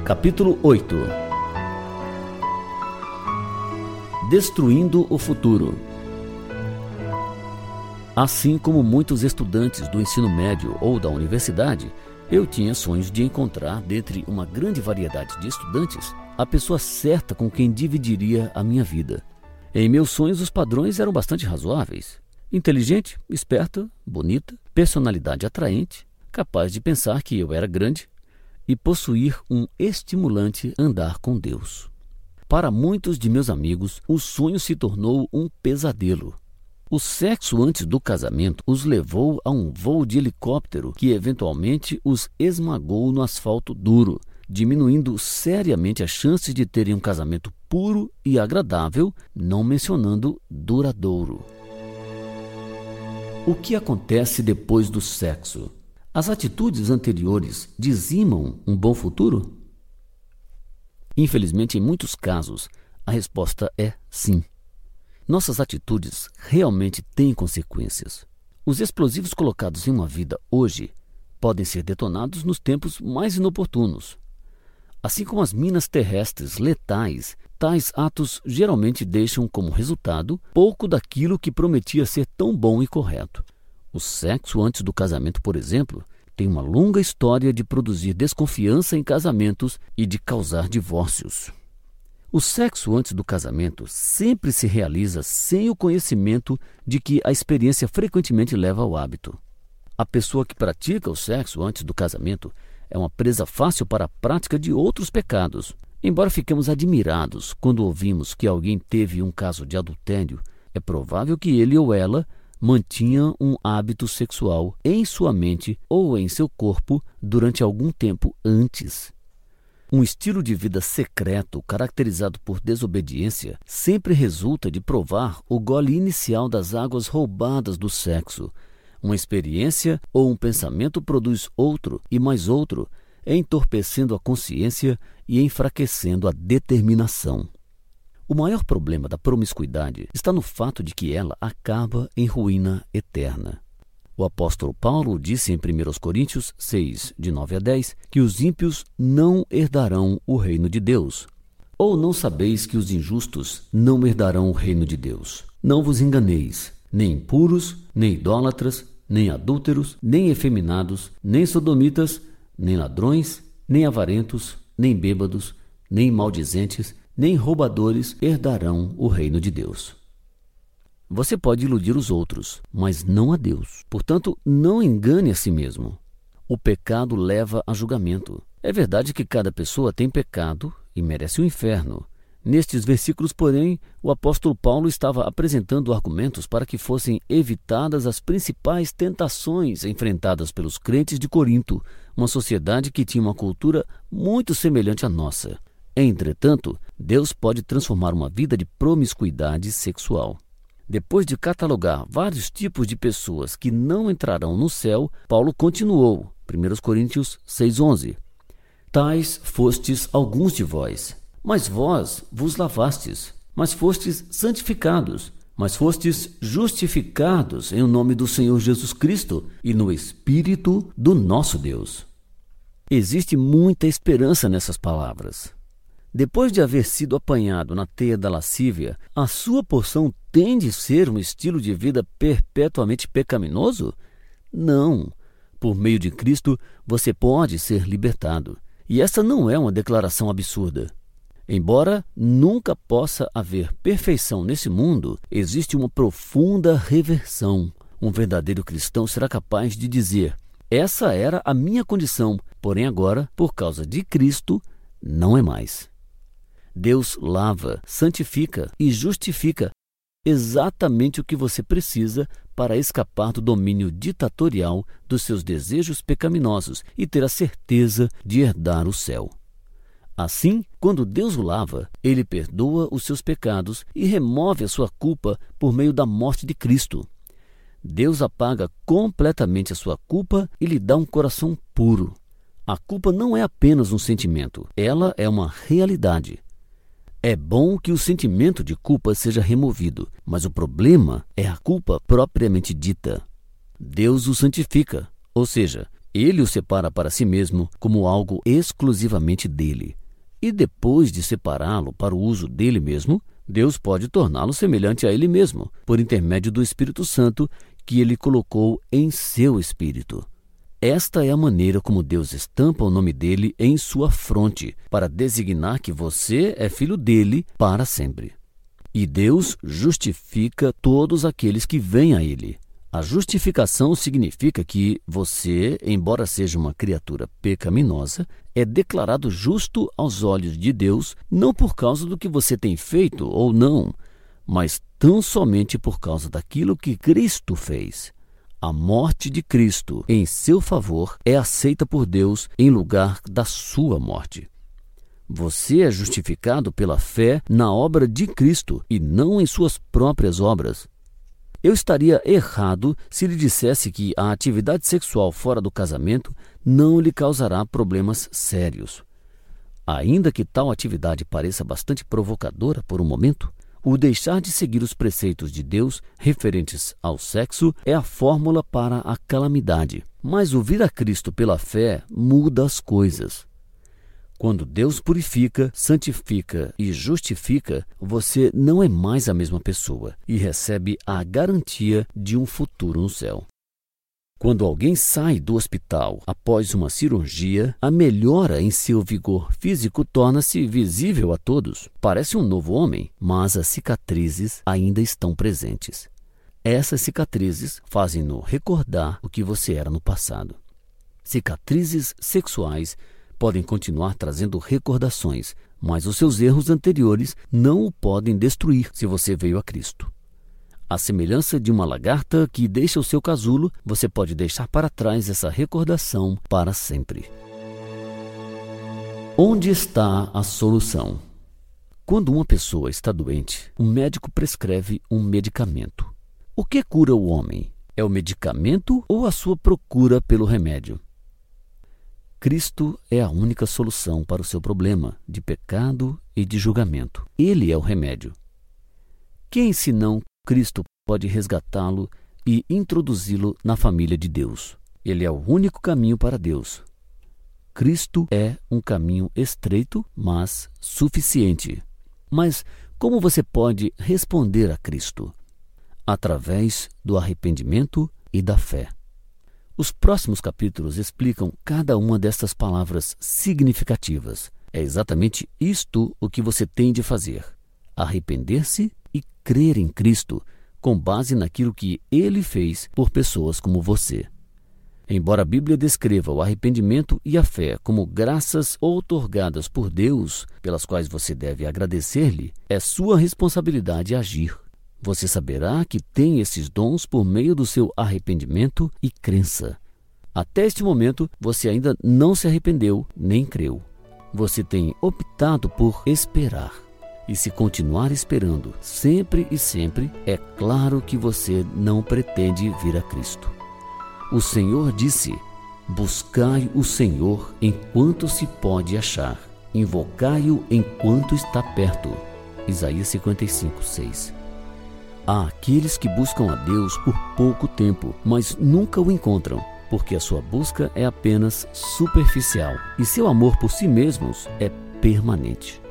Capítulo 8. Destruindo o futuro. Assim como muitos estudantes do ensino médio ou da universidade, eu tinha sonhos de encontrar, dentre uma grande variedade de estudantes, a pessoa certa com quem dividiria a minha vida. Em meus sonhos, os padrões eram bastante razoáveis. Inteligente, esperta, bonita, personalidade atraente, capaz de pensar que eu era grande e possuir um estimulante andar com Deus. Para muitos de meus amigos, o sonho se tornou um pesadelo. O sexo antes do casamento os levou a um voo de helicóptero que eventualmente os esmagou no asfalto duro, diminuindo seriamente as chances de terem um casamento puro e agradável, não mencionando duradouro. O que acontece depois do sexo? As atitudes anteriores dizimam um bom futuro? Infelizmente, em muitos casos, a resposta é sim. Nossas atitudes realmente têm consequências. Os explosivos colocados em uma vida hoje podem ser detonados nos tempos mais inoportunos. Assim como as minas terrestres letais, tais atos geralmente deixam como resultado pouco daquilo que prometia ser tão bom e correto. O sexo antes do casamento, por exemplo, tem uma longa história de produzir desconfiança em casamentos e de causar divórcios. O sexo antes do casamento sempre se realiza sem o conhecimento de que a experiência frequentemente leva ao hábito. A pessoa que pratica o sexo antes do casamento é uma presa fácil para a prática de outros pecados. Embora fiquemos admirados quando ouvimos que alguém teve um caso de adultério, é provável que ele ou ela mantinha um hábito sexual em sua mente ou em seu corpo durante algum tempo antes. Um estilo de vida secreto caracterizado por desobediência sempre resulta de provar o gole inicial das águas roubadas do sexo. Uma experiência ou um pensamento produz outro e mais outro, entorpecendo a consciência e enfraquecendo a determinação. O maior problema da promiscuidade está no fato de que ela acaba em ruína eterna. O apóstolo Paulo disse em 1 Coríntios 6, de 9 a 10, que os ímpios não herdarão o reino de Deus. Ou não sabeis que os injustos não herdarão o reino de Deus? Não vos enganeis, nem impuros, nem idólatras, nem adúlteros, nem efeminados, nem sodomitas, nem ladrões, nem avarentos, nem bêbados, nem maldizentes, nem roubadores herdarão o reino de Deus. Você pode iludir os outros, mas não a Deus. Portanto, não engane a si mesmo. O pecado leva a julgamento. É verdade que cada pessoa tem pecado e merece o inferno. Nestes versículos, porém, o apóstolo Paulo estava apresentando argumentos para que fossem evitadas as principais tentações enfrentadas pelos crentes de Corinto, uma sociedade que tinha uma cultura muito semelhante à nossa. Entretanto, Deus pode transformar uma vida de promiscuidade sexual. Depois de catalogar vários tipos de pessoas que não entrarão no céu, Paulo continuou, 1 Coríntios 6,11. Tais fostes alguns de vós, mas vós vos lavastes, mas fostes santificados, mas fostes justificados em o nome do Senhor Jesus Cristo e no Espírito do nosso Deus. Existe muita esperança nessas palavras. Depois de haver sido apanhado na teia da lascívia, a sua porção tem de ser um estilo de vida perpetuamente pecaminoso? Não. Por meio de Cristo, você pode ser libertado. E essa não é uma declaração absurda. Embora nunca possa haver perfeição nesse mundo, existe uma profunda reversão. Um verdadeiro cristão será capaz de dizer: essa era a minha condição, porém agora, por causa de Cristo, não é mais. Deus lava, santifica e justifica exatamente o que você precisa para escapar do domínio ditatorial dos seus desejos pecaminosos e ter a certeza de herdar o céu. Assim, quando Deus o lava, Ele perdoa os seus pecados e remove a sua culpa por meio da morte de Cristo. Deus apaga completamente a sua culpa e lhe dá um coração puro. A culpa não é apenas um sentimento, ela é uma realidade. É bom que o sentimento de culpa seja removido, mas o problema é a culpa propriamente dita. Deus o santifica, ou seja, Ele o separa para si mesmo como algo exclusivamente dele. E depois de separá-lo para o uso dele mesmo, Deus pode torná-lo semelhante a ele mesmo, por intermédio do Espírito Santo que ele colocou em seu espírito. Esta é a maneira como Deus estampa o nome dele em sua fronte, para designar que você é filho dele para sempre. E Deus justifica todos aqueles que vêm a ele. A justificação significa que você, embora seja uma criatura pecaminosa, é declarado justo aos olhos de Deus, não por causa do que você tem feito ou não, mas tão somente por causa daquilo que Cristo fez. A morte de Cristo em seu favor é aceita por Deus em lugar da sua morte. Você é justificado pela fé na obra de Cristo e não em suas próprias obras. Eu estaria errado se lhe dissesse que a atividade sexual fora do casamento não lhe causará problemas sérios. Ainda que tal atividade pareça bastante provocadora por um momento, o deixar de seguir os preceitos de Deus referentes ao sexo é a fórmula para a calamidade. Mas o vir a Cristo pela fé muda as coisas. Quando Deus purifica, santifica e justifica, você não é mais a mesma pessoa e recebe a garantia de um futuro no céu. Quando alguém sai do hospital após uma cirurgia, a melhora em seu vigor físico torna-se visível a todos. Parece um novo homem, mas as cicatrizes ainda estão presentes. Essas cicatrizes fazem-no recordar o que você era no passado. Cicatrizes sexuais podem continuar trazendo recordações, mas os seus erros anteriores não o podem destruir se você veio a Cristo. À semelhança de uma lagarta que deixa o seu casulo, você pode deixar para trás essa recordação para sempre. Onde está a solução? Quando uma pessoa está doente, o médico prescreve um medicamento. O que cura o homem? É o medicamento ou a sua procura pelo remédio? Cristo é a única solução para o seu problema de pecado e de julgamento. Ele é o remédio. Quem, senão Cristo, pode resgatá-lo e introduzi-lo na família de Deus? Ele é o único caminho para Deus. Cristo é um caminho estreito, mas suficiente. Mas como você pode responder a Cristo? Através do arrependimento e da fé. Os próximos capítulos explicam cada uma destas palavras significativas. É exatamente isto o que você tem de fazer: arrepender-se e crer em Cristo, com base naquilo que Ele fez por pessoas como você. Embora a Bíblia descreva o arrependimento e a fé como graças outorgadas por Deus, pelas quais você deve agradecer-lhe, é sua responsabilidade agir. Você saberá que tem esses dons por meio do seu arrependimento e crença. Até este momento, você ainda não se arrependeu nem creu. Você tem optado por esperar. E se continuar esperando sempre e sempre, é claro que você não pretende vir a Cristo. O Senhor disse: buscai o Senhor enquanto se pode achar. Invocai-o enquanto está perto. Isaías 55:6. Há aqueles que buscam a Deus por pouco tempo, mas nunca o encontram, porque a sua busca é apenas superficial e seu amor por si mesmos é permanente.